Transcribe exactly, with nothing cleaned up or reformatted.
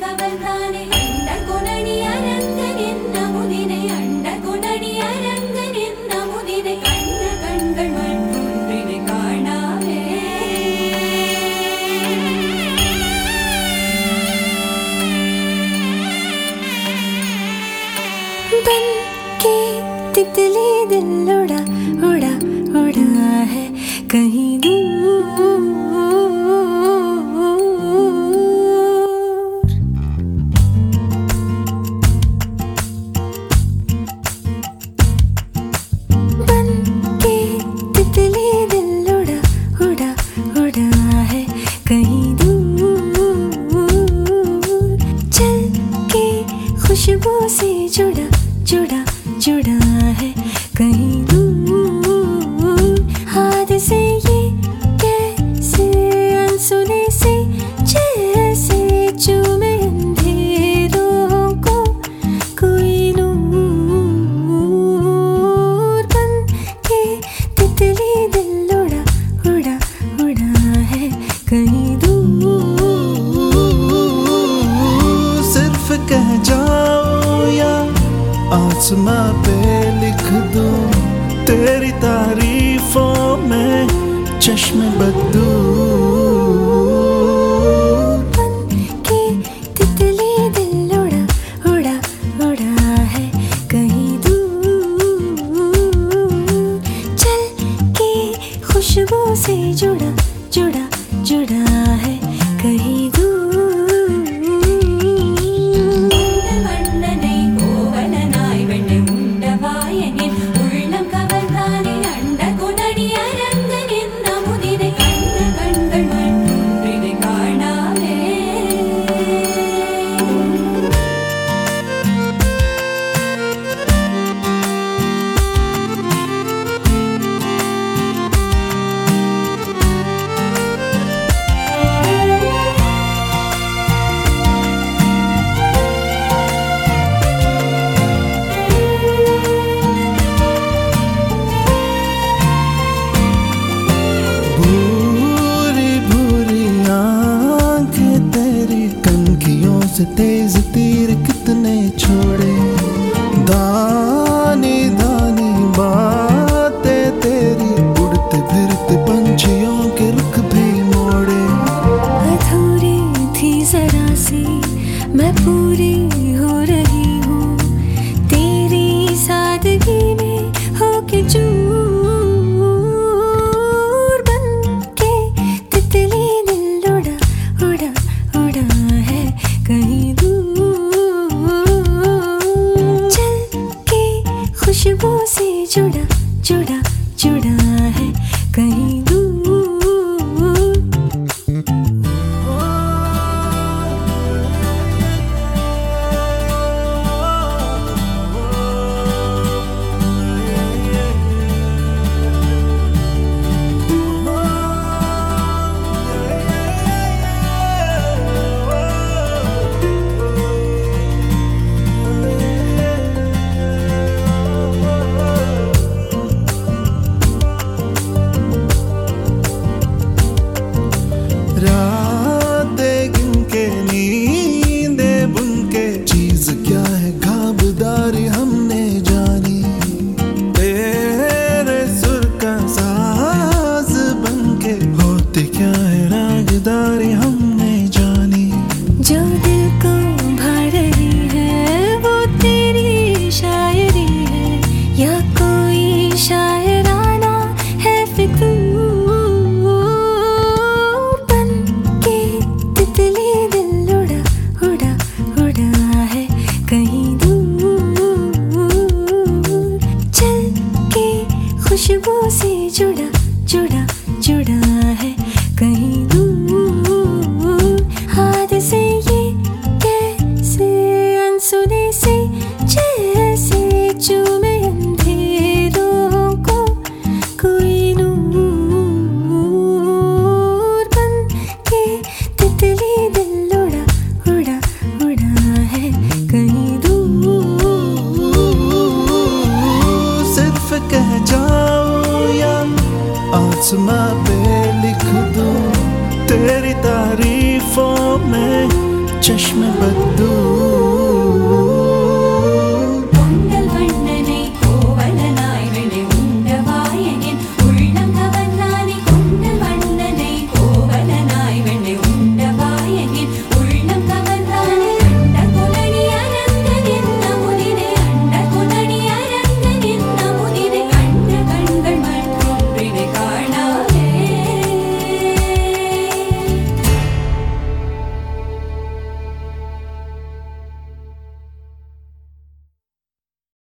കവൽതാനെ അണ്ടകൊണടി അരങ്കനെന്ന മുദിനെ അണ്ടകൊണടി അരങ്കനെന്ന മുദിനെ കണ്ട കൺകൾ മറ്റൊന്നിനെ കാണാവേ बन के तितली दिल उड़ा उड़ा उड़ा है कहीं दूर। बन के तितली दिल उड़ा उड़ा उड़ा है कहीं दूर। चल के खुशबू से जुड़ा जुड़ा जुड़ा है कहीं दूर। हाथ से ये कैसे अनसुने से जैसे चूमे अंधेरों को कोई नूर। बन के तितली दिल उड़ा उड़ा उड़ा है कहीं दूर। सिर्फ कह जाओ या आसमां पे लिख दूं तेरी तारीफों में चश्मे बदू। बन के तितली दिल उड़ा उड़ा उड़ा है कहीं दूर। चल के खुशबू से जुड़ा जुड़ा जुड़ा है कहीं दूर। तेज तीर कितने छोड़े दानी दानी बातें तेरी उड़ते फिरते पंछियों के रुख भी मोड़े। अधूरी थी जरा सी मैं पूरी हो रही हूँ तेरी सादगी में होके चूर। बन के तितली दिल उड़ा उड़ा उड़ा है कहीं दूर। चल के खुशबू से जुड़ा जुड़ा जुड़ा है कहीं दूर। चश्मे बद्दू